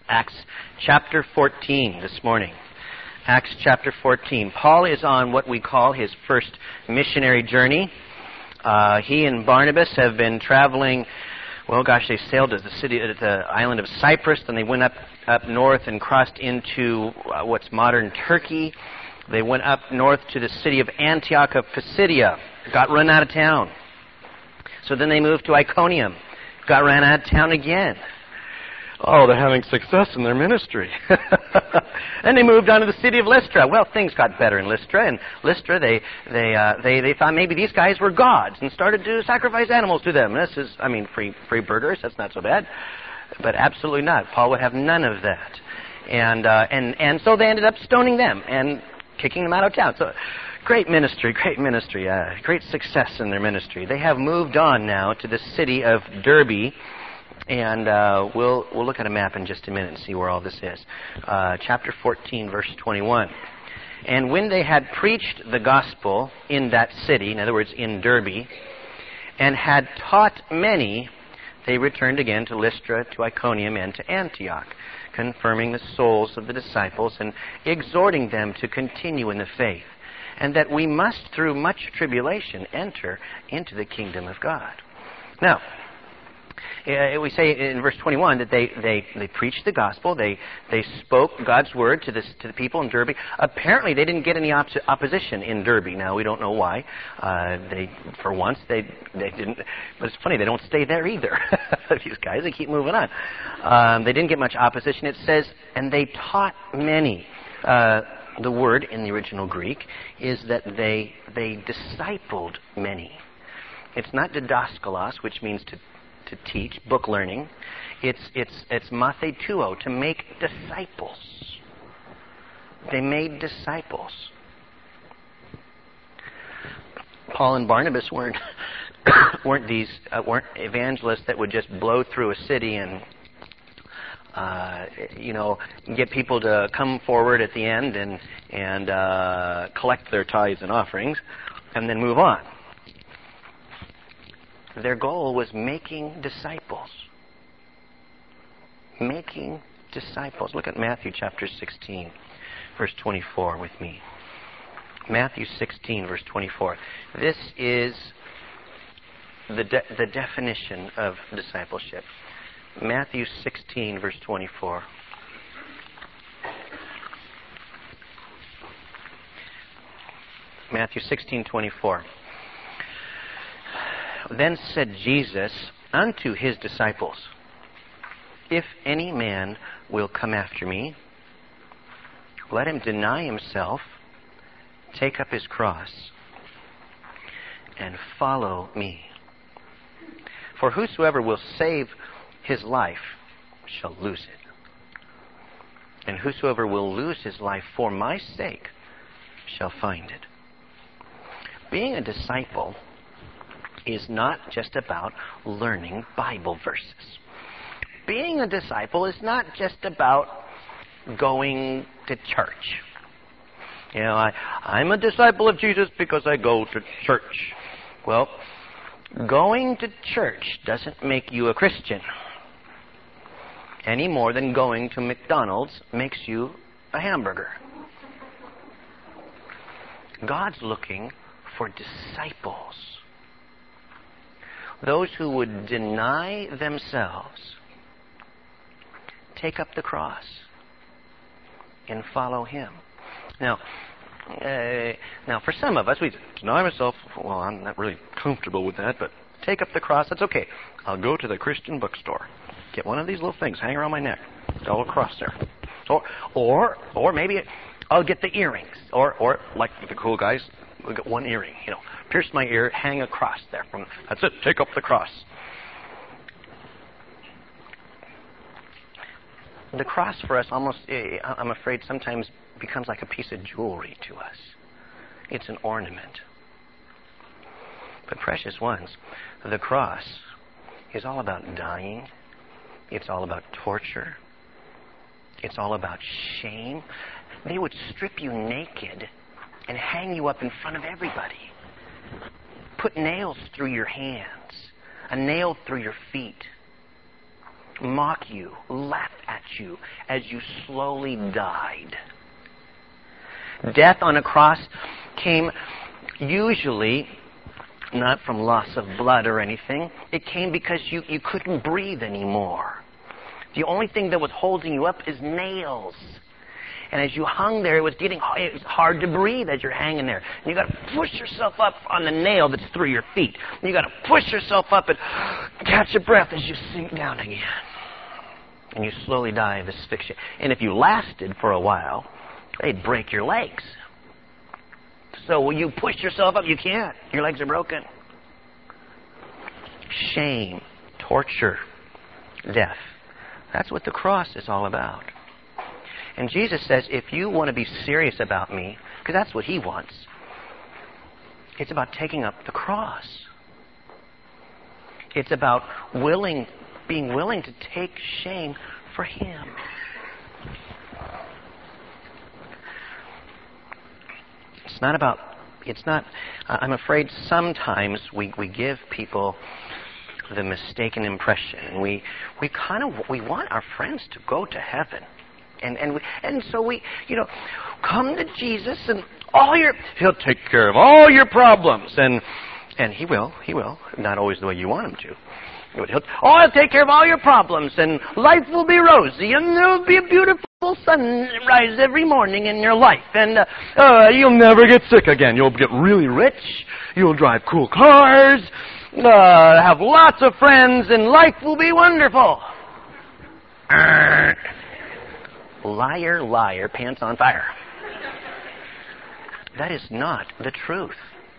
Acts chapter 14 this morning. Acts chapter 14. Paul is on what we call his first missionary journey. He and Barnabas have been traveling. They sailed to the island of Cyprus, then they went up north and crossed into what's modern Turkey. They went up north to the city of Antioch of Pisidia, got run out of town. So then they moved to Iconium, got run out of town again. Oh, they're having success in their ministry. And they moved on to the city of Lystra. Well, things got better in Lystra. And Lystra, they thought maybe these guys were gods and started to sacrifice animals to them. This is, free burgers. That's not so bad. But absolutely not. Paul would have none of that. And so they ended up stoning them and kicking them out of town. So great ministry, great success in their ministry. They have moved on now to the city of Derbe. And we'll look at a map in just a minute and see where all this is. Chapter 14, verse 21. And when they had preached the gospel in that city, in other words, in Derbe, and had taught many, they returned again to Lystra, to Iconium, and to Antioch, confirming the souls of the disciples and exhorting them to continue in the faith, and that we must, through much tribulation, enter into the kingdom of God. Now, we say in verse 21 that they preached the gospel. They spoke God's word to the people in Derbe. Apparently, they didn't get any opposition in Derbe. Now, we don't know why. They didn't. But it's funny, they don't stay there either. These guys, they keep moving on. They didn't get much opposition. It says, and they taught many. The word in the original Greek is that they discipled many. It's not didaskalos, which means to teach, book learning. It's mathetuo, to make disciples. They made disciples. Paul and Barnabas weren't evangelists that would just blow through a city and get people to come forward at the end and collect their tithes and offerings and then move on. Their goal was making disciples. Making disciples. Look at Matthew chapter 16, verse 24 with me. Matthew 16, verse 24. This is the definition of discipleship. Matthew 16, verse 24. Matthew 16, 24. Then said Jesus unto his disciples, if any man will come after me, let him deny himself, take up his cross, and follow me. For whosoever will save his life shall lose it. And whosoever will lose his life for my sake shall find it. Being a disciple is not just about learning Bible verses. Being a disciple is not just about going to church. I'm a disciple of Jesus because I go to church. Well, going to church doesn't make you a Christian any more than going to McDonald's makes you a hamburger. God's looking for disciples. Those who would deny themselves, take up the cross, and follow Him. Now, for some of us, we deny myself. Well, I'm not really comfortable with that, but take up the cross. That's okay. I'll go to the Christian bookstore, get one of these little things, hang around my neck, a little cross there. Or maybe I'll get the earrings, or like the cool guys, we'll get one earring. Pierce my ear, hang a cross there. That's it. Take up the cross. The cross for us almost, I'm afraid, sometimes becomes like a piece of jewelry to us. It's an ornament. But precious ones, the cross is all about dying. It's all about torture. It's all about shame. They would strip you naked and hang you up in front of everybody. Put nails through your hands, a nail through your feet, mock you, laugh at you as you slowly died. Death on a cross came usually not from loss of blood or anything. It came because you couldn't breathe anymore. The only thing that was holding you up is nails. And as you hung there, it was hard to breathe as you're hanging there. And you got to push yourself up on the nail that's through your feet. And you got to push yourself up and catch your breath as you sink down again. And you slowly die of asphyxia. And if you lasted for a while, they'd break your legs. So when you push yourself up, you can't. Your legs are broken. Shame, torture, death. That's what the cross is all about. And Jesus says, if you want to be serious about me, because that's what He wants, it's about taking up the cross. It's about being willing to take shame for Him. I'm afraid sometimes we give people the mistaken impression. We want our friends to go to heaven. And so we come to Jesus and He'll take care of all your problems. And He will. Not always the way you want Him to. But He'll take care of all your problems, and life will be rosy, and there'll be a beautiful sunrise every morning in your life, and you'll never get sick again. You'll get really rich. You'll drive cool cars, have lots of friends, and life will be wonderful. Liar, liar, pants on fire. That is not the truth.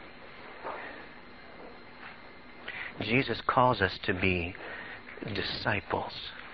Jesus calls us to be disciples.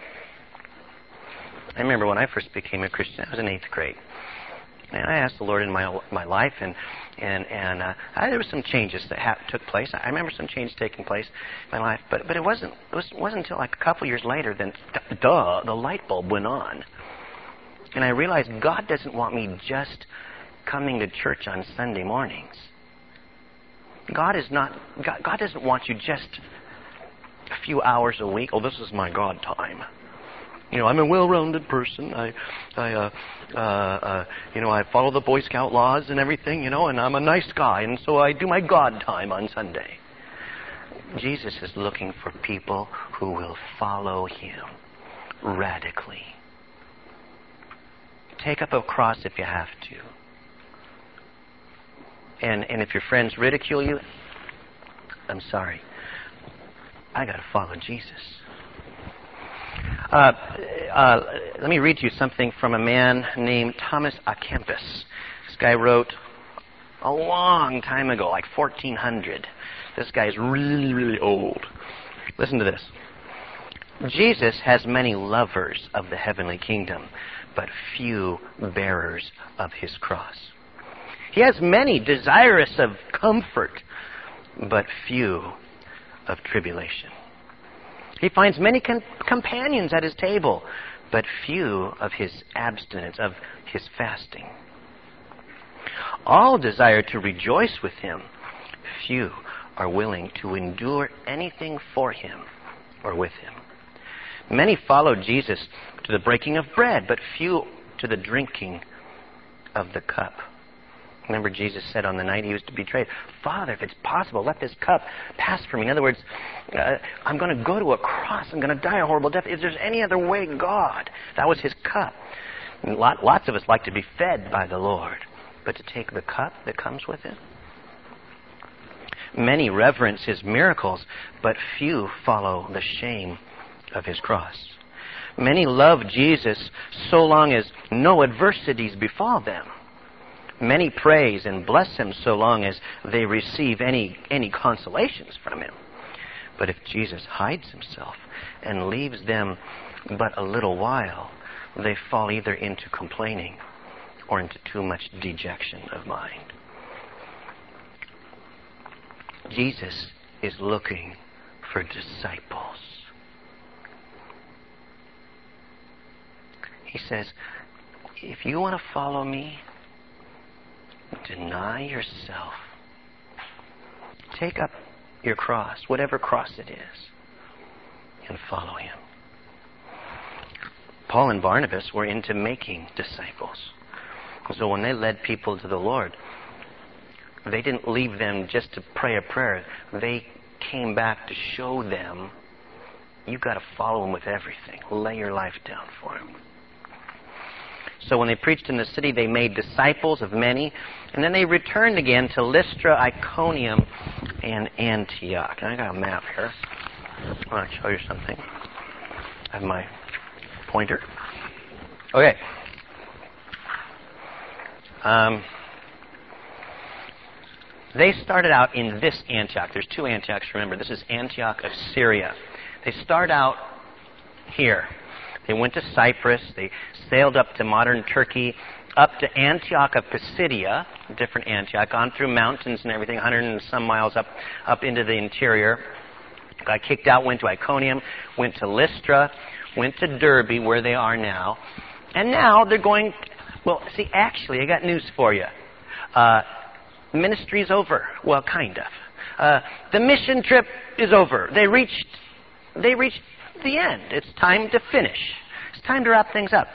I remember when I first became a Christian, I was in 8th grade. And I asked the Lord in my life, and there were some changes that took place. I remember some changes taking place in my life, but it wasn't until like a couple years later that the light bulb went on. And I realized God doesn't want me just coming to church on Sunday mornings. God doesn't want you just a few hours a week. Oh, this is my God time. I'm a well-rounded person. I follow the Boy Scout laws and everything, and I'm a nice guy, and so I do my God time on Sunday. Jesus is looking for people who will follow Him radically. Take up a cross if you have to. And if your friends ridicule you, I'm sorry. I got to follow Jesus. Let me read you something from a man named Thomas à Kempis. This guy wrote a long time ago, like 1400. This guy is really, really old. Listen to this. Jesus has many lovers of the heavenly kingdom, but few bearers of His cross. He has many desirous of comfort, but few of tribulation. He finds many companions at His table, but few of His abstinence, of His fasting. All desire to rejoice with Him. Few are willing to endure anything for Him or with Him. Many follow Jesus to the breaking of bread, but few to the drinking of the cup. Remember, Jesus said on the night He was to be betrayed, Father, if it's possible, let this cup pass from me. In other words, I'm going to go to a cross. I'm going to die a horrible death. If there's any other way, God. That was His cup. And lots of us like to be fed by the Lord. But to take the cup that comes with it? Many reverence His miracles, but few follow the shame of His cross. Many love Jesus so long as no adversities befall them. Many praise and bless Him so long as they receive any consolations from Him. But if Jesus hides Himself and leaves them but a little while, they fall either into complaining or into too much dejection of mind. Jesus is looking for disciples. He says, if you want to follow me, deny yourself. Take up your cross, whatever cross it is, and follow Him. Paul and Barnabas were into making disciples. So when they led people to the Lord, they didn't leave them just to pray a prayer. They came back to show them, you've got to follow him with everything. Lay your life down for him. So when they preached in the city, they made disciples of many. And then they returned again to Lystra, Iconium, and Antioch. And I got a map here. I want to show you something. I have my pointer. Okay. They started out in this Antioch. There's two Antiochs, remember. This is Antioch of Syria. They start out here. They went to Cyprus. They sailed up to modern Turkey, up to Antioch of Pisidia, a different Antioch, gone through mountains and everything, 100 and some miles up into the interior. Got kicked out, went to Iconium, went to Lystra, went to Derbe, where they are now. And now they're going... Well, see, actually, I got news for you. Ministry's over. Well, kind of. The mission trip is over. They reached the end. It's time to finish. It's time to wrap things up.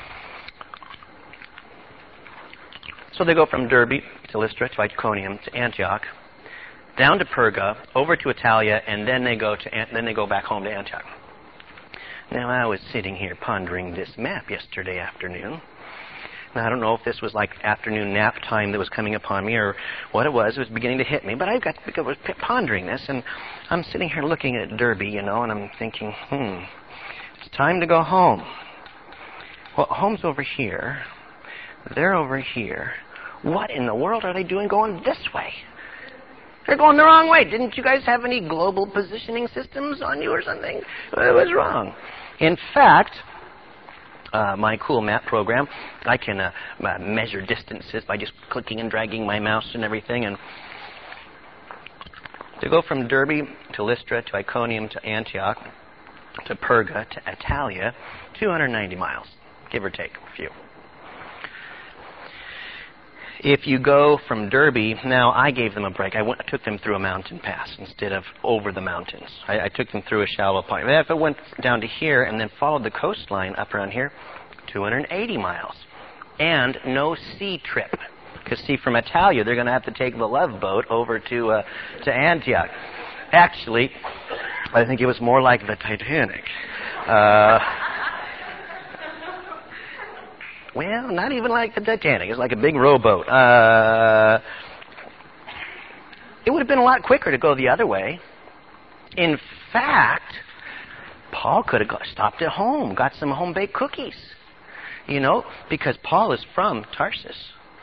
So they go from Derbe to Lystra to Iconium to Antioch, down to Perga, over to Italia, and then they go back home to Antioch. Now, I was sitting here pondering this map yesterday afternoon. Now, I don't know if this was like afternoon nap time that was coming upon me or what it was. It was beginning to hit me. But I was pondering this, and I'm sitting here looking at Derbe, and I'm thinking, it's time to go home. Well, home's over here. They're over here. What in the world are they doing going this way? They're going the wrong way. Didn't you guys have any global positioning systems on you or something? It was wrong. In fact... my cool map program, I can measure distances by just clicking and dragging my mouse and everything. And to go from Derbe to Lystra to Iconium to Antioch to Perga to Italia, 290 miles, give or take a few. If you go from Derbe, now I gave them a break. I took them through a mountain pass instead of over the mountains. I took them through a shallow point. If it went down to here and then followed the coastline up around here, 280 miles. And no sea trip. Because, see, from Italia, they're going to have to take the Love Boat over to Antioch. Actually, I think it was more like the Titanic. Well, not even like the Titanic. It's like a big rowboat. It would have been a lot quicker to go the other way. In fact, Paul could have stopped at home, got some home-baked cookies. Because Paul is from Tarsus.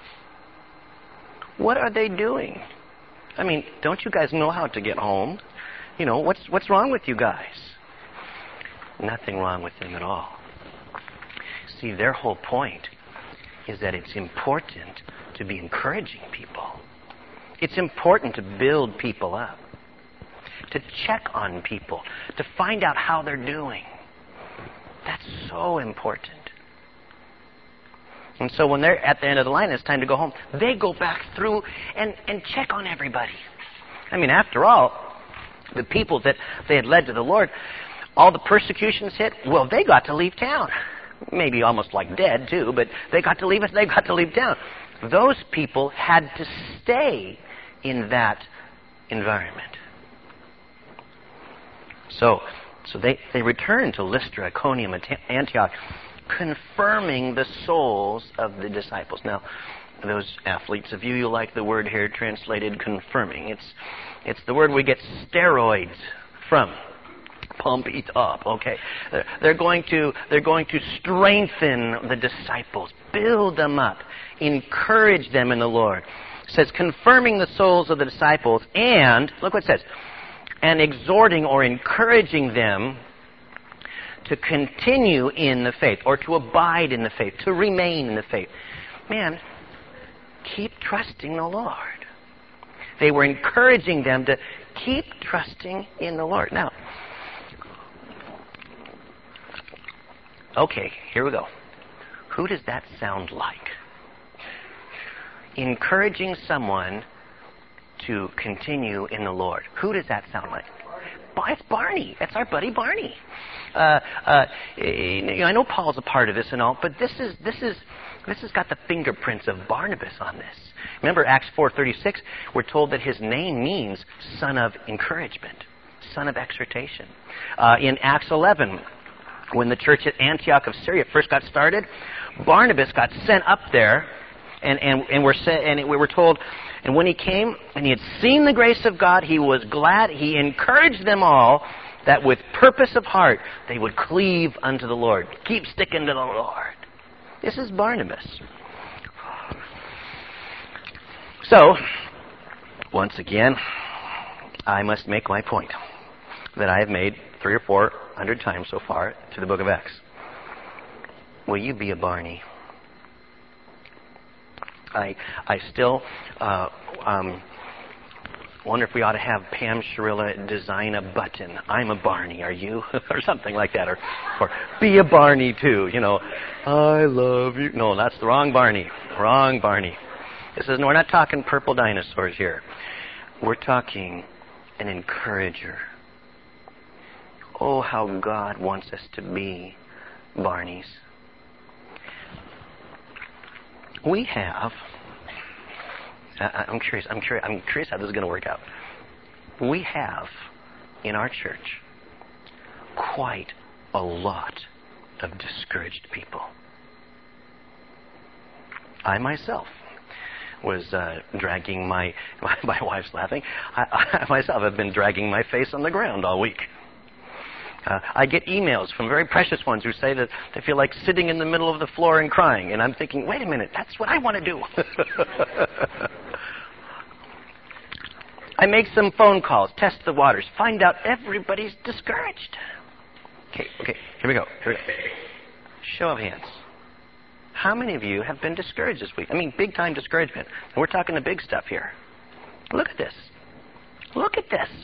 What are they doing? I mean, don't you guys know how to get home? What's wrong with you guys? Nothing wrong with them at all. See, their whole point is that it's important to be encouraging people. It's important to build people up, to check on people, to find out how they're doing. That's so important. And so when they're at the end of the line, it's time to go home, they go back through and check on everybody. I mean, after all, the people that they had led to the Lord, all the persecutions hit, well, they got to leave town. Maybe almost like dead, too, but they got to leave town. Those people had to stay in that environment. So they returned to Lystra, Iconium, and Antioch, confirming the souls of the disciples. Now, those athletes of you like the word here translated confirming. It's the word we get steroids from. Pump it up, okay. They're going to strengthen the disciples, build them up, encourage them in the Lord. It says, confirming the souls of the disciples, and, look what it says, and exhorting or encouraging them to continue in the faith, or to abide in the faith, to remain in the faith. Man, keep trusting the Lord. They were encouraging them to keep trusting in the Lord. Now, okay, here we go. Who does that sound like? Encouraging someone to continue in the Lord. Who does that sound like? It's Barney. That's our buddy Barney. I know Paul's a part of this and all, but this has got the fingerprints of Barnabas on this. Remember Acts 4:36, we're told that his name means son of encouragement, son of exhortation. In Acts 11, when the church at Antioch of Syria first got started, Barnabas got sent up there, and we were told, and when he came and he had seen the grace of God, he was glad. He encouraged them all that with purpose of heart they would cleave unto the Lord. Keep sticking to the Lord. This is Barnabas. So, once again, I must make my point that I have made 300 or 400 times so far to the book of Acts. Will you be a Barney? I still wonder if we ought to have Pam Sharilla design a button. I'm a Barney, are you? Or something like that. Or be a Barney too, I love you. No, that's the wrong Barney. Wrong Barney. We're not talking purple dinosaurs here. We're talking an encourager. Oh, how God wants us to be Barneys. We have, I'm curious how this is going to work out. We have in our church quite a lot of discouraged people. I myself was dragging my wife's laughing. I myself have been dragging my face on the ground all week. I get emails from very precious ones who say that they feel like sitting in the middle of the floor and crying. And I'm thinking, wait a minute, that's what I want to do. I make some phone calls, test the waters, find out everybody's discouraged. Okay, here we go. Show of hands. How many of you have been discouraged this week? I mean, big time discouragement. And we're talking the big stuff here. Look at this. Look at this.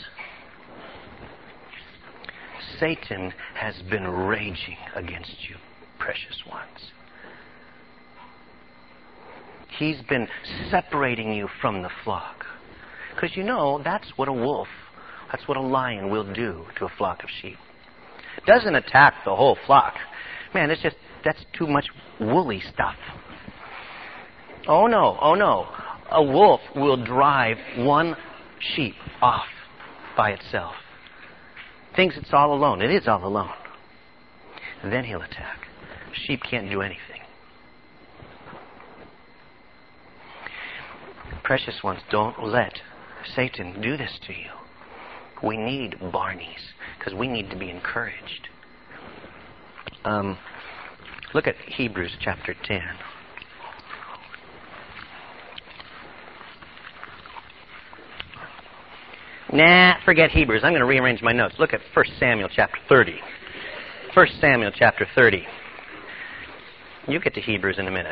Satan has been raging against you, precious ones. He's been separating you from the flock. Because that's what that's what a lion will do to a flock of sheep. Doesn't attack the whole flock. Man, that's too much woolly stuff. Oh no. A wolf will drive one sheep off by itself. Thinks it's all alone. It is all alone. And then he'll attack. Sheep can't do anything. Precious ones, don't let Satan do this to you. We need Barneys because we need to be encouraged. Look at Hebrews chapter 10. Nah, forget Hebrews. I'm going to rearrange my notes. Look at 1 Samuel chapter 30. 1 Samuel chapter 30. You get to Hebrews in a minute.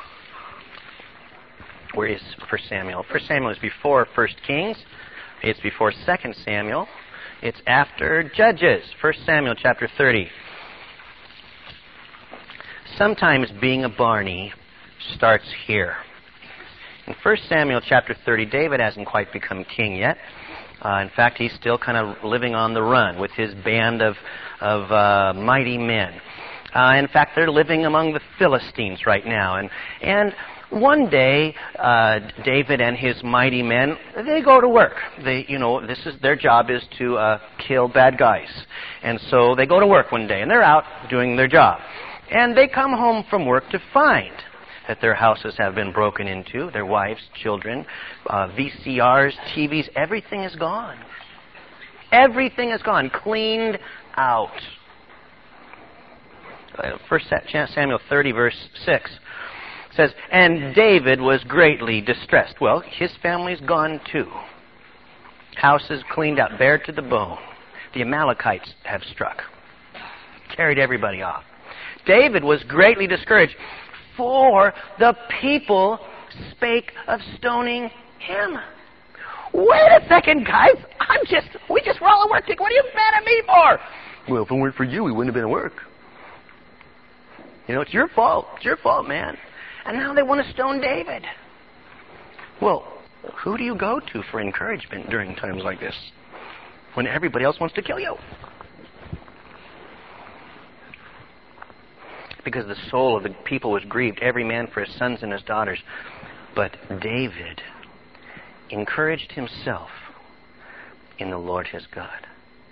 Where is 1 Samuel? 1 Samuel is before 1 Kings. It's before 2 Samuel. It's after Judges. 1 Samuel chapter 30. Sometimes being a Barney starts here. In 1 Samuel chapter 30, David hasn't quite become king yet. In fact, he's still kind of living on the run with his band of mighty men. In fact, they're living among the Philistines right now. And one day, David and his mighty men, they go to work. Their job is to kill bad guys. And so they go to work one day, and they're out doing their job. And they come home from work to find that their houses have been broken into, their wives, children, VCRs, TVs, everything is gone. Everything is gone, cleaned out. 1 Samuel 30, verse 6 says, and David was greatly distressed. Well, his family's gone too. Houses cleaned out, bare to the bone. The Amalekites have struck, carried everybody off. David was greatly discouraged, for the people spake of stoning him. Wait a second, guys. We just were all at work. What are you mad at me for? Well, if it weren't for you, we wouldn't have been at work. It's your fault. It's your fault, man. And now they want to stone David. Well, who do you go to for encouragement during times like this? When everybody else wants to kill you? because the soul of the people was grieved, every man for his sons and his daughters. But David encouraged himself in the Lord his God.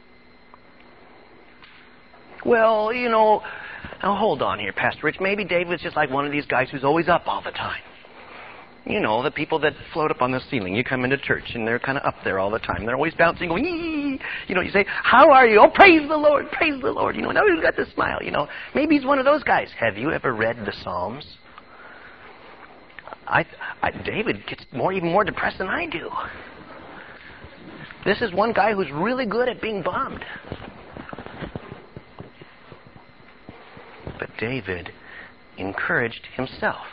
Well, now hold on here, Pastor Rich. Maybe David's just like one of these guys who's always up all the time. The people that float up on the ceiling. You come into church and they're kind of up there all the time. They're always bouncing, going, ee! You say, how are you? Oh, praise the Lord, praise the Lord. Now he's got the smile, Maybe he's one of those guys. Have you ever read the Psalms? David gets even more depressed than I do. This is one guy who's really good at being bummed. But David encouraged himself.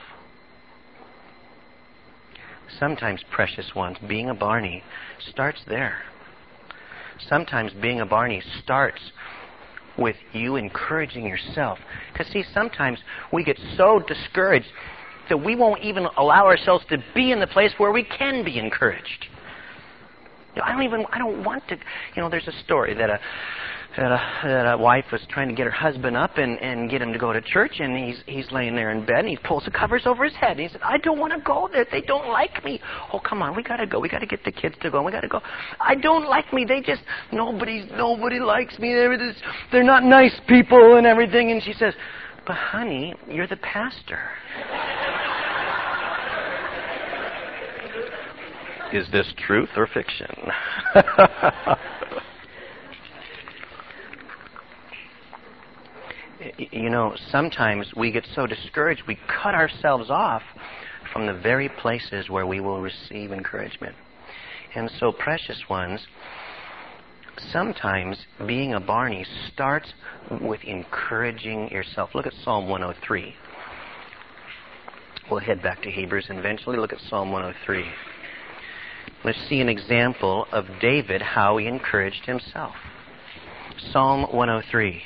Sometimes, precious ones, being a Barney starts there. Sometimes being a Barney starts with you encouraging yourself. Because see, sometimes we get so discouraged that we won't even allow ourselves to be in the place where we can be encouraged. I don't want to. There's a story that a wife was trying to get her husband up and get him to go to church, and he's laying there in bed, and he pulls the covers over his head, and he said, I don't want to go there. They don't like me. Oh, come on, we got to go. We got to get the kids to go. We got to go. I don't like me. Nobody likes me. They're not nice people and everything. And she says, but honey, you're the pastor. Is this truth or fiction? Sometimes we get so discouraged we cut ourselves off from the very places where we will receive encouragement. And so, precious ones, sometimes being a Barney starts with encouraging yourself. Look at Psalm 103. We'll head back to Hebrews and eventually look at Psalm 103. Let's see an example of David, how he encouraged himself. Psalm 103.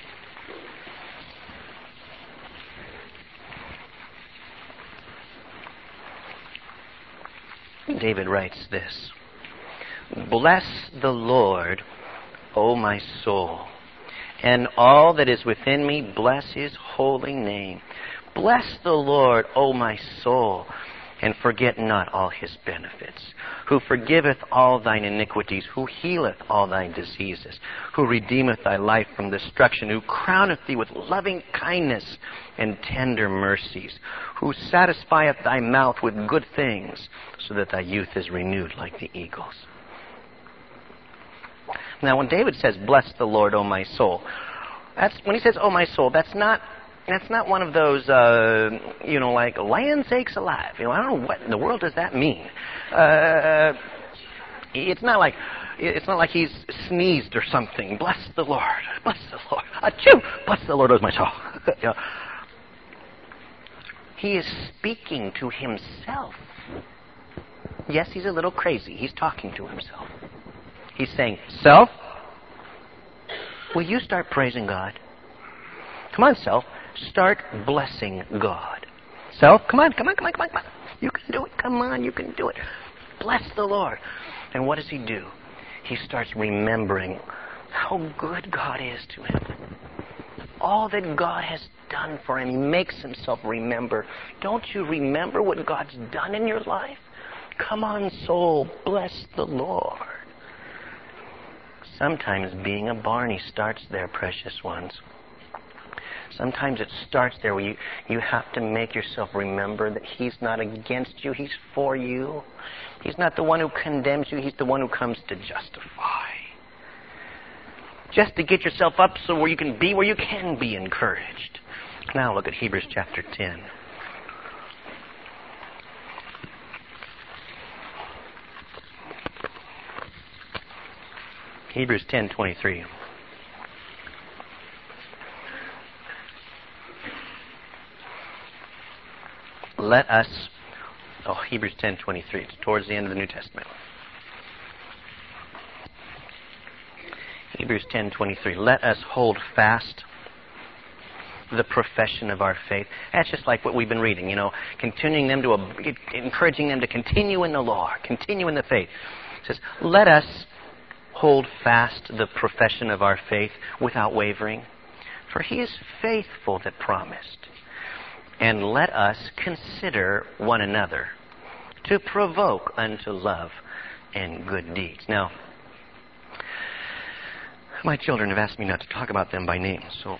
David writes this: Bless the Lord, O my soul, and all that is within me, bless his holy name. Bless the Lord, O my soul, and forget not all his benefits, who forgiveth all thine iniquities, who healeth all thy diseases, who redeemeth thy life from destruction, who crowneth thee with loving kindness and tender mercies, who satisfieth thy mouth with good things, so that thy youth is renewed like the eagles. Now, when David says, bless the Lord, O my soul, when he says, O my soul, that's not one of those, like land sakes alive. I don't know what in the world does that mean. It's not like he's sneezed or something. Bless the Lord. Bless the Lord. Achoo! Bless the Lord, O my soul. He is speaking to himself. Yes, he's a little crazy. He's talking to himself. He's saying, self, will you start praising God? Come on, self. Start blessing God. Self, come on. You can do it. Come on, you can do it. Bless the Lord. And what does he do? He starts remembering how good God is to him. All that God has done for him. He makes himself remember. Don't you remember what God's done in your life? Come on, soul. Bless the Lord. Sometimes being a Barney starts there, precious ones. Sometimes it starts there where you have to make yourself remember that he's not against you, he's for you. He's not the one who condemns you, he's the one who comes to justify. Just to get yourself up so where you can be encouraged. Now look at Hebrews chapter 10. Hebrews 10:23. Let us, Hebrews 10:23. It's towards the end of the New Testament. Hebrews 10:23. Let us hold fast the profession of our faith. That's just like what we've been reading, encouraging them to continue in the law, continue in the faith. It says, let us hold fast the profession of our faith without wavering, for he is faithful that promised. And let us consider one another to provoke unto love and good deeds. Now, my children have asked me not to talk about them by name, so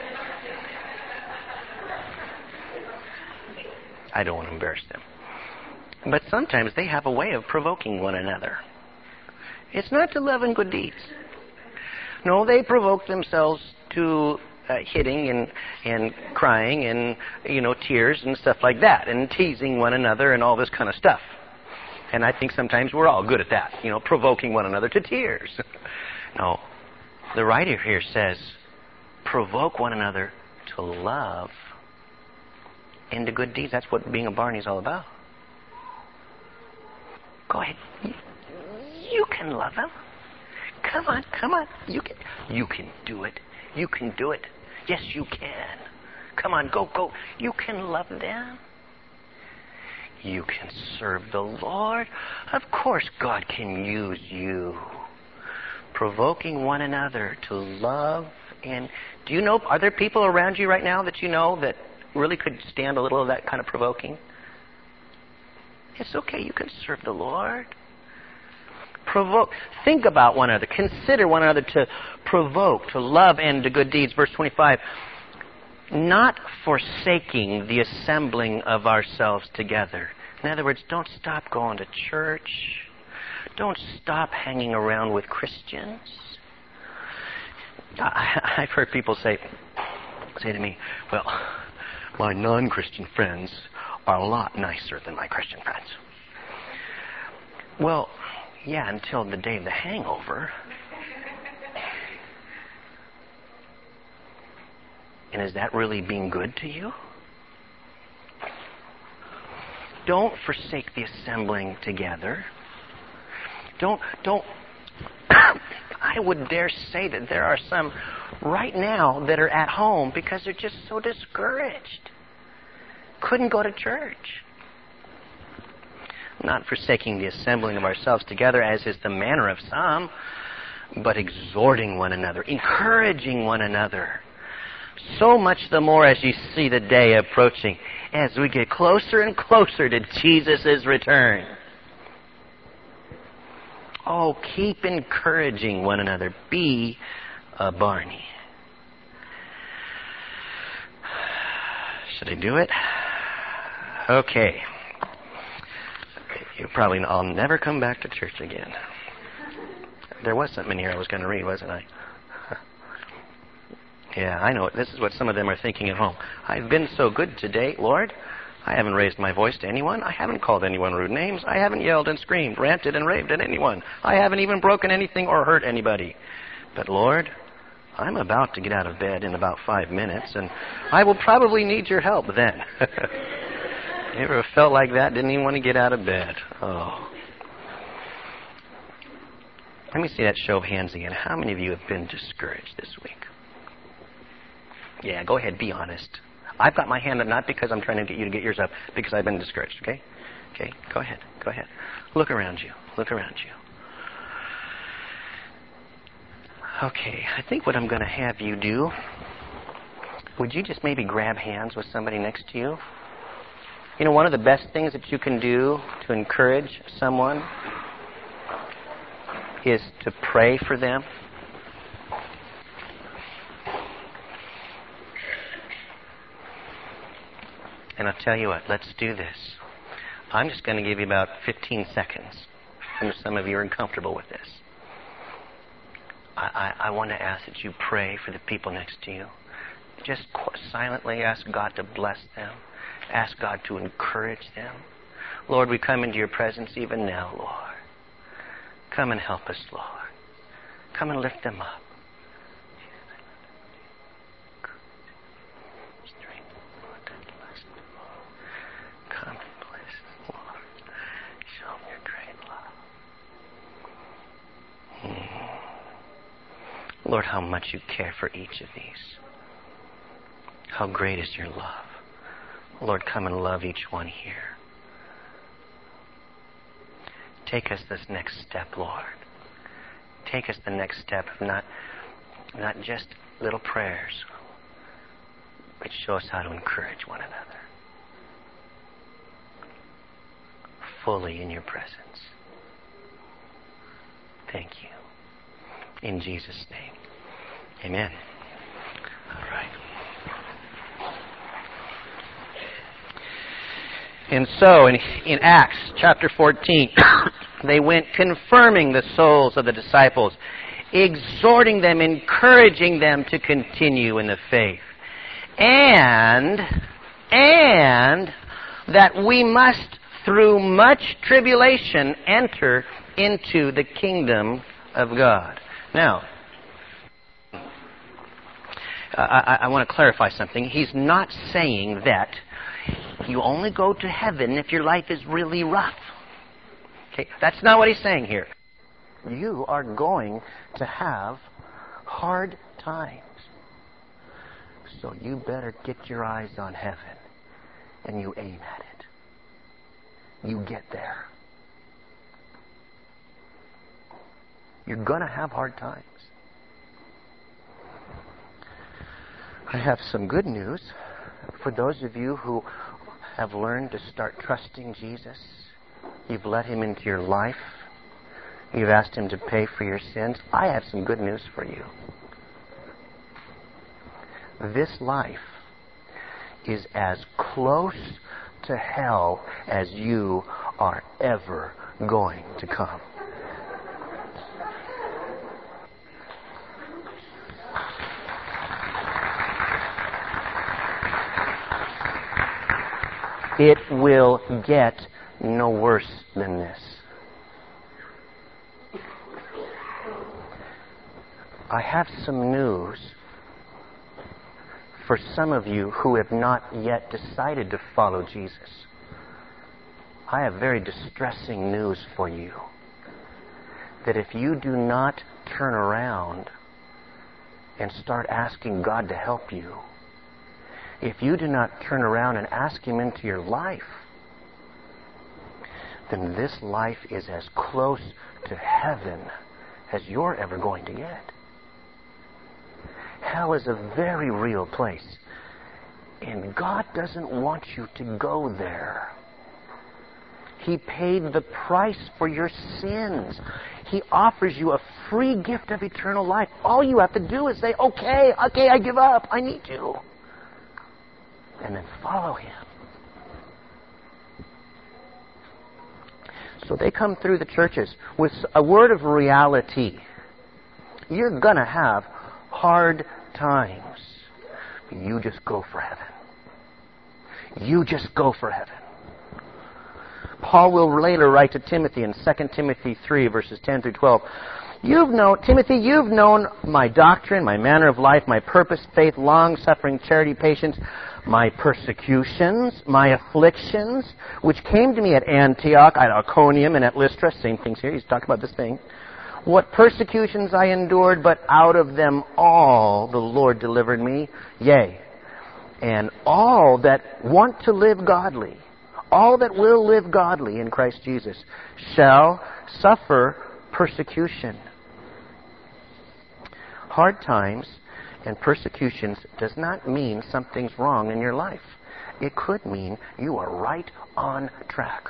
I don't want to embarrass them. But sometimes they have a way of provoking one another. It's not to love and good deeds. No, they provoke themselves to hitting and crying and, tears and stuff like that, and teasing one another and all this kind of stuff. And I think sometimes we're all good at that, provoking one another to tears. No, the writer here says, provoke one another to love and to good deeds. That's what being a Barney is all about. Go ahead. You can love them. Come on. You can do it. You can do it. Yes, you can. Come on, go. You can love them. You can serve the Lord. Of course, God can use you. Provoking one another to love. And do you know, are there people around you right now that you know that really could stand a little of that kind of provoking? It's okay. You can serve the Lord. Provoke. Think about one another. Consider one another to provoke, to love, and to good deeds. Verse 25. Not forsaking the assembling of ourselves together. In other words, don't stop going to church. Don't stop hanging around with Christians. I've heard people say to me, well, my non-Christian friends are a lot nicer than my Christian friends. Well, yeah, until the day of the hangover. And is that really being good to you? Don't forsake the assembling together. Don't I would dare say that there are some right now that are at home because they're just so discouraged. Couldn't go to church. Not forsaking the assembling of ourselves together, as is the manner of some, but exhorting one another, encouraging one another. So much the more as you see the day approaching, as we get closer and closer to Jesus' return. Oh, keep encouraging one another. Be a Barney. Should I do it? Okay. I'll never come back to church again. There was something in here I was going to read, wasn't I? Yeah, I know it. This is what some of them are thinking at home. I've been so good today, Lord. I haven't raised my voice to anyone. I haven't called anyone rude names. I haven't yelled and screamed, ranted and raved at anyone. I haven't even broken anything or hurt anybody. But Lord, I'm about to get out of bed in about 5 minutes, and I will probably need your help then. You ever felt like that? Didn't even want to get out of bed? Oh. Let me see that show of hands again. How many of you have been discouraged this week? Yeah, go ahead. Be honest. I've got my hand up not because I'm trying to get you to get yours up, because I've been discouraged, okay? Okay, go ahead. Go ahead. Look around you. Look around you. Okay, I think what I'm going to have you do, would you just maybe grab hands with somebody next to you? You know, one of the best things that you can do to encourage someone is to pray for them. And I'll tell you what, let's do this. I'm just going to give you about 15 seconds. And some of you are uncomfortable with this. I want to ask that you pray for the people next to you. Just silently ask God to bless them. Ask God to encourage them. Lord, we come into your presence even now, Lord. Come and help us, Lord. Come and lift them up. Come and bless us, Lord. Show them your great love. Lord, how much you care for each of these. How great is your love. Lord, come and love each one here. Take us this next step, Lord. Take us the next step of not just little prayers, but show us how to encourage one another fully in your presence. Thank you. In Jesus' name. Amen. All right. And so, in Acts chapter 14, they went confirming the souls of the disciples, exhorting them, encouraging them to continue in the faith. And that we must, through much tribulation, enter into the kingdom of God. Now, I want to clarify something. He's not saying that you only go to heaven if your life is really rough. Okay, that's not what he's saying here. You are going to have hard times. So you better get your eyes on heaven and you aim at it. You get there. You're going to have hard times. I have some good news for those of you who have learned to start trusting Jesus. You've let Him into your life. You've asked Him to pay for your sins. I have some good news for you. This life is as close to hell as you are ever going to come. It will get no worse than this. I have some news for some of you who have not yet decided to follow Jesus. I have very distressing news for you. That if you do not turn around and start asking God to help you, if you do not turn around and ask Him into your life, then this life is as close to heaven as you're ever going to get. Hell is a very real place. And God doesn't want you to go there. He paid the price for your sins. He offers you a free gift of eternal life. All you have to do is say, okay, I give up. I need you. And then follow Him. So they come through the churches with a word of reality. You're going to have hard times. You just go for heaven. You just go for heaven. Paul will later write to Timothy in 2 Timothy 3, verses 10 through 12. Timothy, you've known my doctrine, my manner of life, my purpose, faith, long-suffering, charity, patience, my persecutions, my afflictions, which came to me at Antioch, at Iconium, and at Lystra. Same things here. He's talking about this thing. What persecutions I endured, but out of them all the Lord delivered me. Yea, and all that want to live godly, all that will live godly in Christ Jesus, shall suffer persecution. Hard times and persecutions does not mean something's wrong in your life. It could mean you are right on track.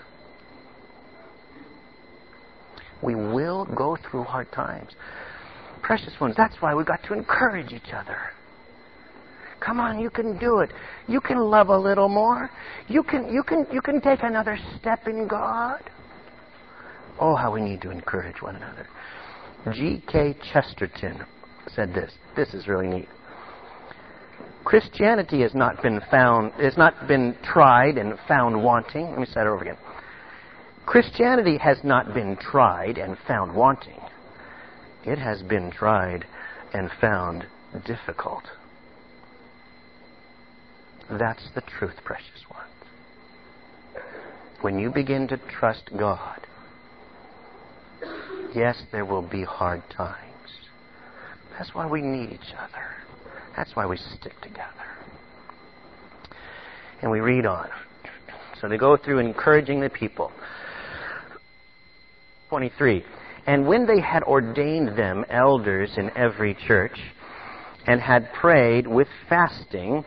We will go through hard times. Precious ones, that's why we've got to encourage each other. Come on, you can do it. You can love a little more. You can take another step in God. Oh, how we need to encourage one another. G.K. Chesterton said this. This is really neat. Christianity has not been tried and found wanting. Let me say it over again. Christianity has not been tried and found wanting. It has been tried and found difficult. That's the truth, precious ones. When you begin to trust God, yes, there will be hard times. That's why we need each other. That's why we stick together. And we read on. So they go through encouraging the people. 23. And when they had ordained them elders in every church, and had prayed with fasting,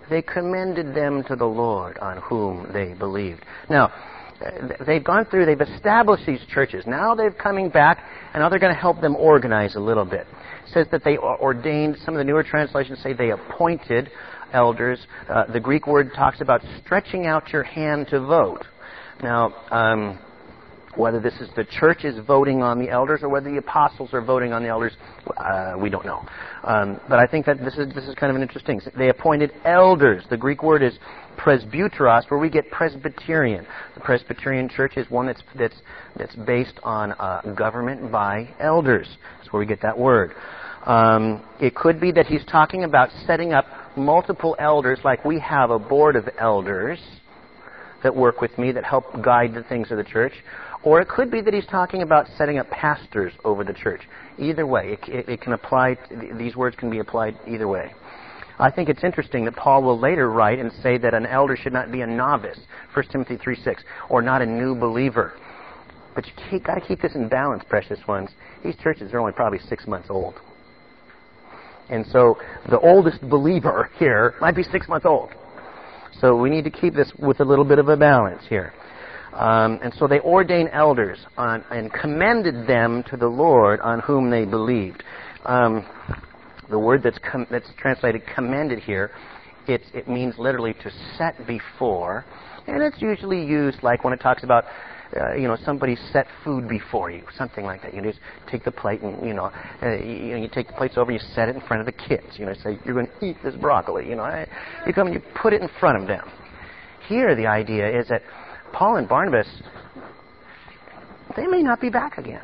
they commended them to the Lord on whom they believed. Now, they've gone through, they've established these churches. Now they're coming back, and now they're going to help them organize a little bit. It says that they ordained, some of the newer translations say they appointed elders. The Greek word talks about stretching out your hand to vote. Now, whether this is the church is voting on the elders or whether the apostles are voting on the elders, we don't know. But I think that this is kind of an interesting. They appointed elders. The Greek word is presbyteros, where we get Presbyterian. The Presbyterian church is one that's based on government by elders. That's where we get that word. It could be that he's talking about setting up multiple elders, like we have a board of elders that work with me, that help guide the things of the church. Or it could be that he's talking about setting up pastors over the church. Either way, it can apply, these words can be applied either way. I think it's interesting that Paul will later write and say that an elder should not be a novice, 1 Timothy 3:6, or not a new believer. But you got to keep this in balance, precious ones. These churches are only probably 6 months old. And so the oldest believer here might be 6 months old. So we need to keep this with a little bit of a balance here. And so they ordained elders and commended them to the Lord on whom they believed. The word that's translated commended here, it means literally to set before. And it's usually used like when it talks about, somebody set food before you, something like that. You just take the plate and, you take the plates over and you set it in front of the kids. Say, you're going to eat this broccoli. You come and you put it in front of them. Here the idea is that Paul and Barnabas, they may not be back again.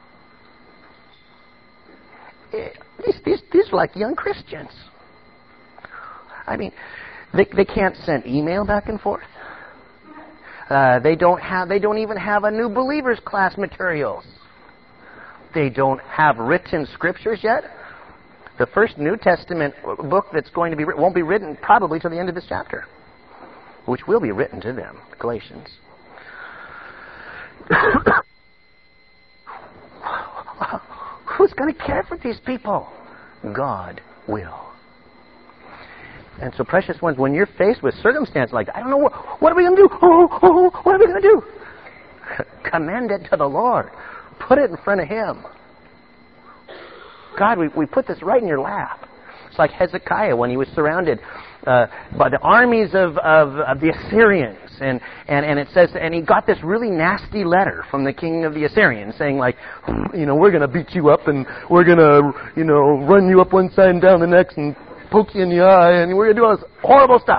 These are like young Christians. I mean, they can't send email back and forth. They don't even have a new believers class materials. They don't have written scriptures yet. The first New Testament book that's going to be written won't be written probably till the end of this chapter, which will be written to them, Galatians. Who's going to care for these people? God will. And so, precious ones, when you're faced with circumstances like that, I don't know, what are we going to do? What are we going to do? Commend it to the Lord. Put it in front of Him. God, we put this right in your lap. It's like Hezekiah when he was surrounded by the armies of the Assyrians. And it says, and he got this really nasty letter from the king of the Assyrians saying, like, we're going to beat you up and we're going to, run you up one side and down the next and poke you in the eye and we're going to do all this horrible stuff.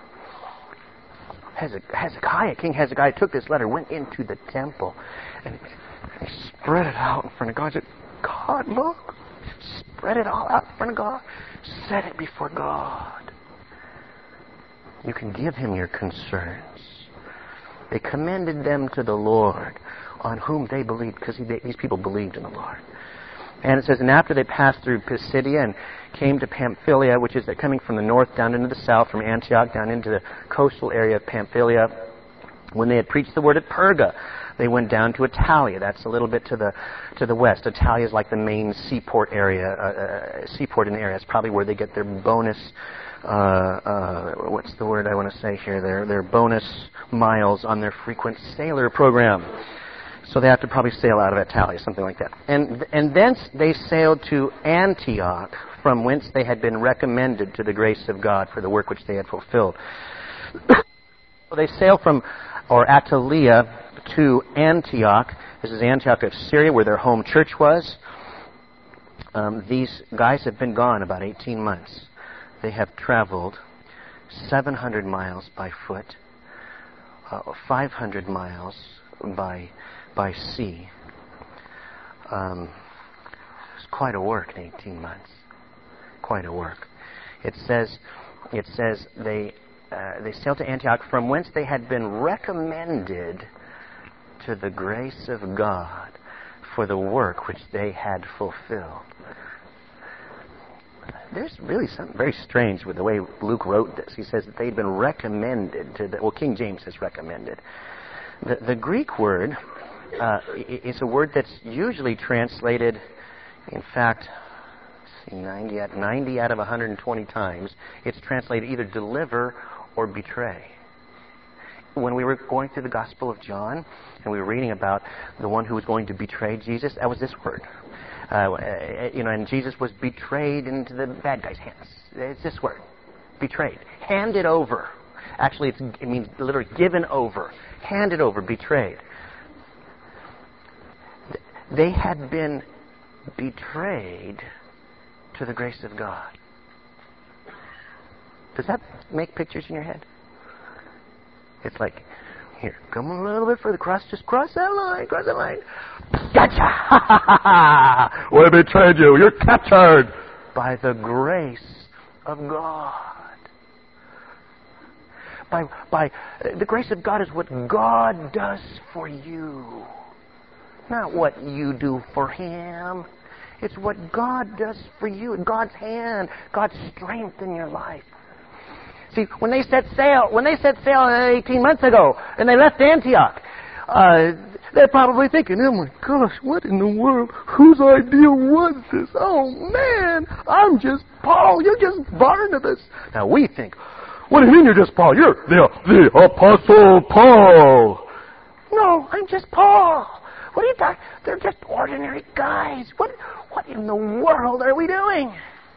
King Hezekiah took this letter, went into the temple, and he spread it out in front of God. He said, God, look. Spread it all out in front of God. Set it before God. You can give Him your concerns. They commended them to the Lord on whom they believed, because these people believed in the Lord. And it says, and after they passed through Pisidia and came to Pamphylia, which is coming from the north down into the south, from Antioch down into the coastal area of Pamphylia, when they had preached the word at Perga, they went down to Attalia. That's a little bit to the west. Attalia is like the main seaport area, seaport in the area. It's probably where they get their bonus, what's the word I want to say here? Their bonus miles on their frequent sailor program. So they have to probably sail out of Attalia, something like that. And thence they sailed to Antioch, from whence they had been recommended to the grace of God for the work which they had fulfilled. So they sailed from Attalia to Antioch. This is Antioch of Syria, where their home church was. These guys have been gone about 18 months. They have traveled 700 miles by foot, 500 miles by sea. It's quite a work in 18 months. Quite a work. It says they sailed to Antioch, from whence they had been recommended to the grace of God for the work which they had fulfilled. There's really something very strange with the way Luke wrote this. He says that they'd been recommended to King James says recommended. The Greek word is a word that's usually translated, in fact, let's 90 out of 120 times, it's translated either deliver or betray. When we were going through the Gospel of John, and we were reading about the one who was going to betray Jesus, that was this word. And Jesus was betrayed into the bad guy's hands. It's this word, betrayed. Handed over. Actually, it means literally given over. Handed over, betrayed. They had been betrayed to the grace of God. Does that make pictures in your head? It's like, here, come a little bit further, just cross that line. Gotcha! We betrayed you. You're captured by the grace of God. By the grace of God is what God does for you. Not what you do for Him. It's what God does for you. God's hand, God's strength in your life. See, when they set sail 18 months ago and they left Antioch, they're probably thinking, oh my gosh, what in the world? Whose idea was this? Oh man, I'm just Paul. You're just Barnabas. Now we think, what do you mean you're just Paul? You're the Apostle Paul. No, I'm just Paul. What are you talking? They're just ordinary guys. What in the world are we doing?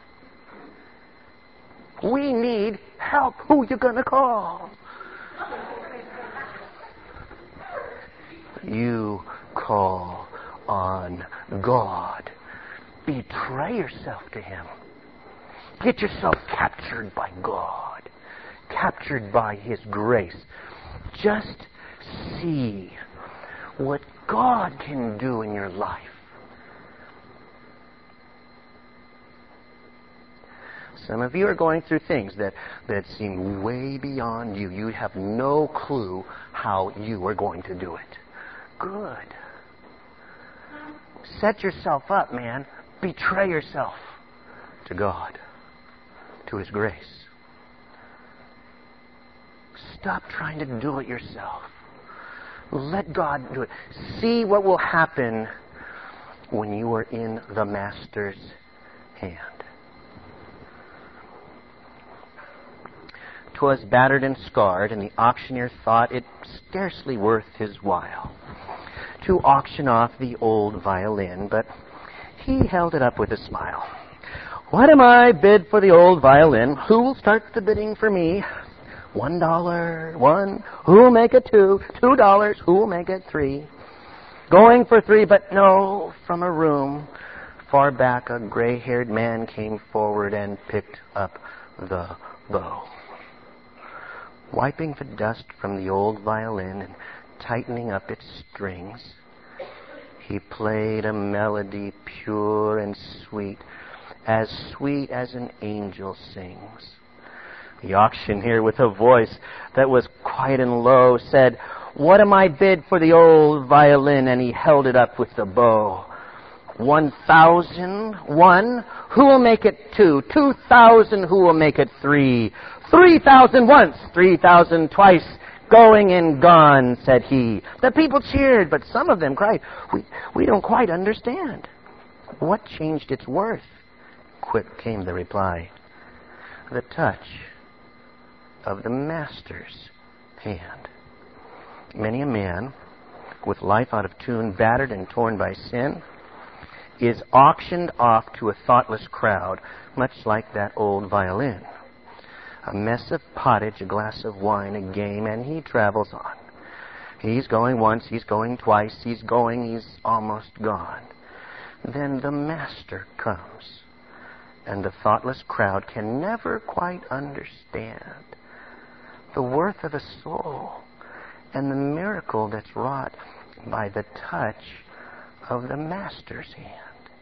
We need help. Who you gonna call? You call on God. Betray yourself to Him. Get yourself captured by God. Captured by His grace. Just see what God can do in your life. Some of you are going through things that seem way beyond you. You have no clue how you are going to do it. Good. Set yourself up, man. Betray yourself to God, to His grace. Stop trying to do it yourself. Let God do it. See what will happen when you are in the Master's hand. 'Twas battered and scarred, and the auctioneer thought it scarcely worth his while to auction off the old violin, but he held it up with a smile. What am I bid for the old violin? Who will start the bidding for me? $1, one. Who will make it $2? $2. Who will make it $3? Going for $3, but no, from a room far back a gray-haired man came forward and picked up the bow. Wiping the dust from the old violin and tightening up its strings, he played a melody pure and sweet as an angel sings. The auctioneer, with a voice that was quiet and low, said, What am I bid for the old violin? And he held it up with the bow. 1,000, one. Who will make it 2? 2,000, who will make it 3? 3,000 once, 3,000 twice. Going and gone, said he. The people cheered, but some of them cried, We don't quite understand. What changed its worth? Quick came the reply. The touch of the Master's hand. Many a man, with life out of tune, battered and torn by sin, is auctioned off to a thoughtless crowd, much like that old violin. A mess of pottage, a glass of wine, a game, and he travels on. He's going once, he's going twice, he's almost gone. Then the Master comes, and the thoughtless crowd can never quite understand the worth of a soul and the miracle that's wrought by the touch of the Master's hand.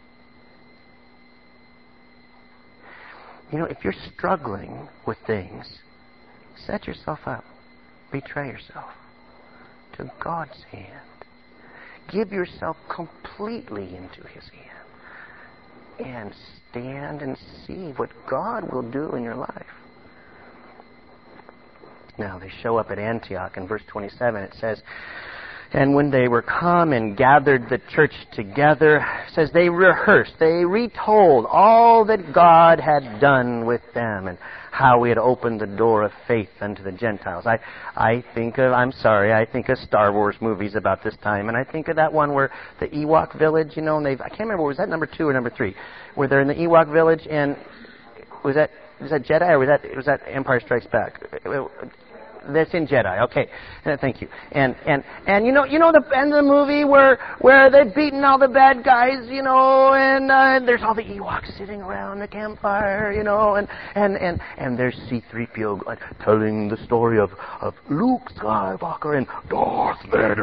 You know, if you're struggling with things, set yourself up. Betray yourself to God's hand. Give yourself completely into His hand. And stand and see what God will do in your life. Now, they show up at Antioch. In verse 27, it says, And when they were come and gathered the church together, it says they rehearsed, they retold all that God had done with them and how He had opened the door of faith unto the Gentiles. I think of Star Wars movies about this time, and I think of that one where the Ewok village, and I can't remember, was that number 2 or number 3? Where they're in the Ewok village, and was that Jedi or was that Empire Strikes Back? That's in Jedi. Okay, thank you. And you know the end of the movie where they've beaten all the bad guys, and there's all the Ewoks sitting around the campfire, and there's C-3PO telling the story of Luke Skywalker and Darth Vader,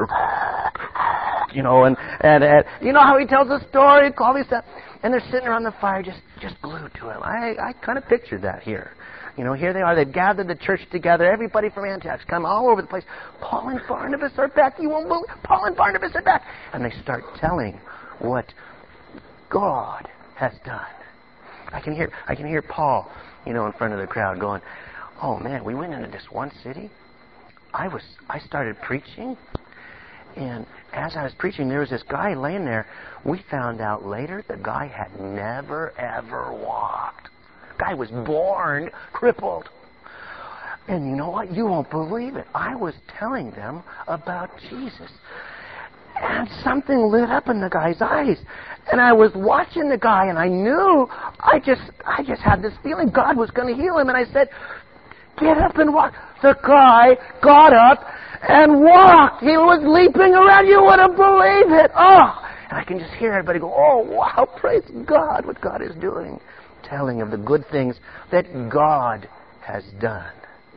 and you know how he tells the story, all these stuff, and they're sitting around the fire just glued to him. I kind of pictured that here. Here they are. They've gathered the church together. Everybody from Antioch's come all over the place. Paul and Barnabas are back. You won't believe. Paul and Barnabas are back. And they start telling what God has done. I can hear Paul, in front of the crowd going, "Oh man, we went into this one city. I started preaching, and as I was preaching, there was this guy laying there. We found out later the guy had never ever walked. Guy was born crippled. And you know what? You won't believe it. I was telling them about Jesus. And something lit up in the guy's eyes. And I was watching the guy, and I knew, I just had this feeling God was going to heal him. And I said, get up and walk. The guy got up and walked. He was leaping around. You wouldn't believe it. Oh! And I can just hear everybody go, oh, wow, praise God, what God is doing. Telling of the good things that God has done.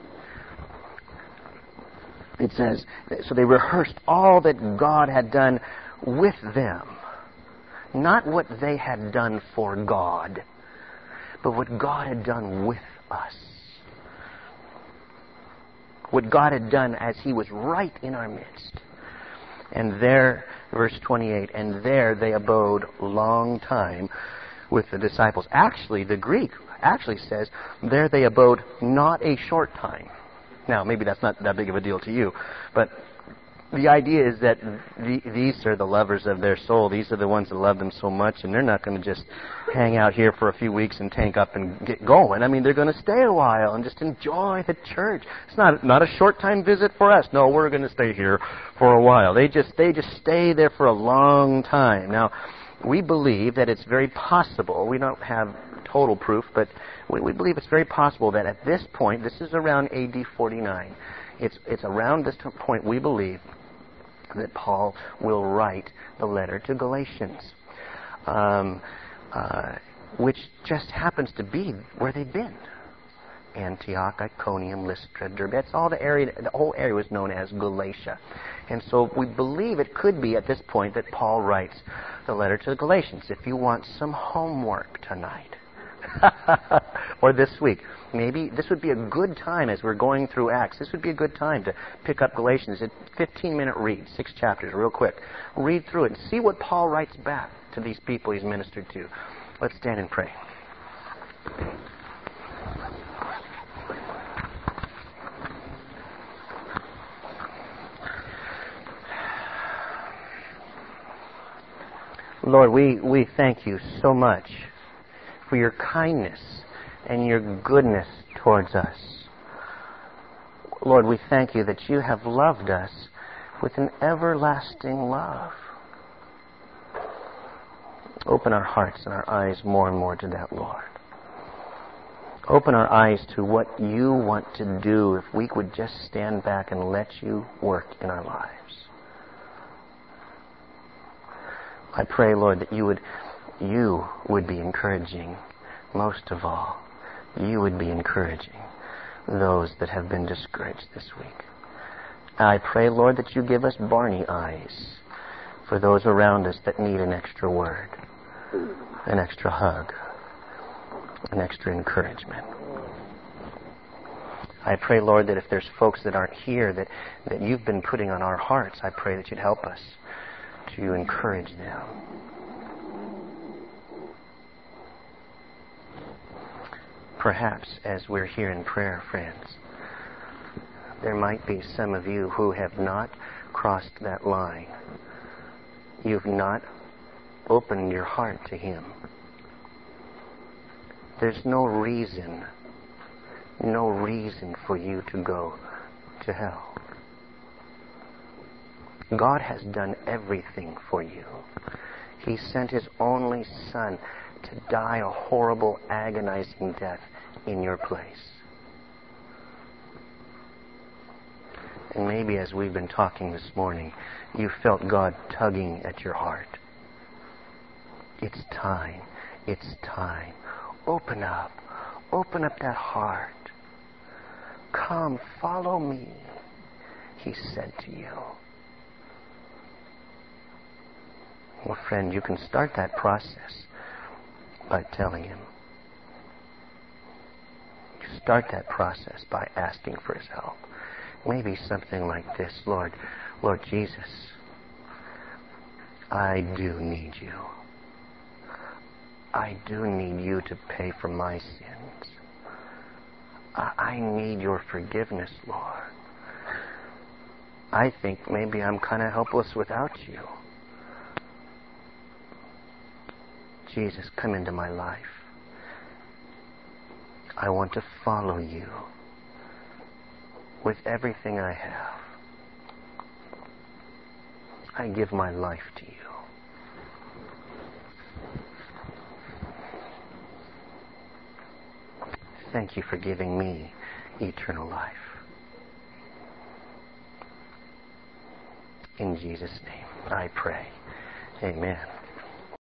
It says, so they rehearsed all that God had done with them. Not what they had done for God, but what God had done with us. What God had done as He was right in our midst. And there, verse 28, and there they abode long time with the disciples. Actually, the Greek actually says, there they abode not a short time. Now, maybe that's not that big of a deal to you, but the idea is that these are the lovers of their soul. These are the ones that love them so much, and they're not going to just hang out here for a few weeks and tank up and get going. I mean, they're going to stay a while and just enjoy the church. It's not a short-time visit for us. No, we're going to stay here for a while. They just stay there for a long time. Now, we believe that it's very possible, we don't have total proof, but we believe it's very possible that at this point, this is around AD 49, it's around this point we believe that Paul will write the letter to Galatians, which just happens to be where they've been. Antioch, Iconium, Lystra, Derbe. That's all the whole area was known as Galatia. And so we believe it could be at this point that Paul writes the letter to the Galatians. If you want some homework tonight, or this week, maybe this would be a good time as we're going through Acts. This would be a good time to pick up Galatians. It's a 15-minute read, 6 chapters, real quick. Read through it and see what Paul writes back to these people he's ministered to. Let's stand and pray. Lord, we thank you so much for your kindness and your goodness towards us. Lord, we thank you that you have loved us with an everlasting love. Open our hearts and our eyes more and more to that, Lord. Open our eyes to what you want to do if we would just stand back and let you work in our lives. I pray, Lord, that you would be encouraging, most of all, you would be encouraging those that have been discouraged this week. I pray, Lord, that you give us Barney eyes for those around us that need an extra word, an extra hug, an extra encouragement. I pray, Lord, that if there's folks that aren't here that you've been putting on our hearts, I pray that you'd help us to encourage them. Perhaps as we're here in prayer, friends, there might be some of you who have not crossed that line. You've not opened your heart to Him. There's no reason for you to go to hell. God has done everything for you. He sent His only Son to die a horrible, agonizing death in your place. And maybe as we've been talking this morning, you felt God tugging at your heart. It's time. It's time. Open up. Open up that heart. Come, follow me, He said to you. Well, friend, you can start that process by telling Him. You start that process by asking for His help. Maybe something like this: Lord Jesus, I do need you. I do need you to pay for my sins. I need your forgiveness, Lord. I think maybe I'm kind of helpless without you. Jesus, come into my life. I want to follow you with everything I have. I give my life to you. Thank you for giving me eternal life. In Jesus' name I pray. Amen.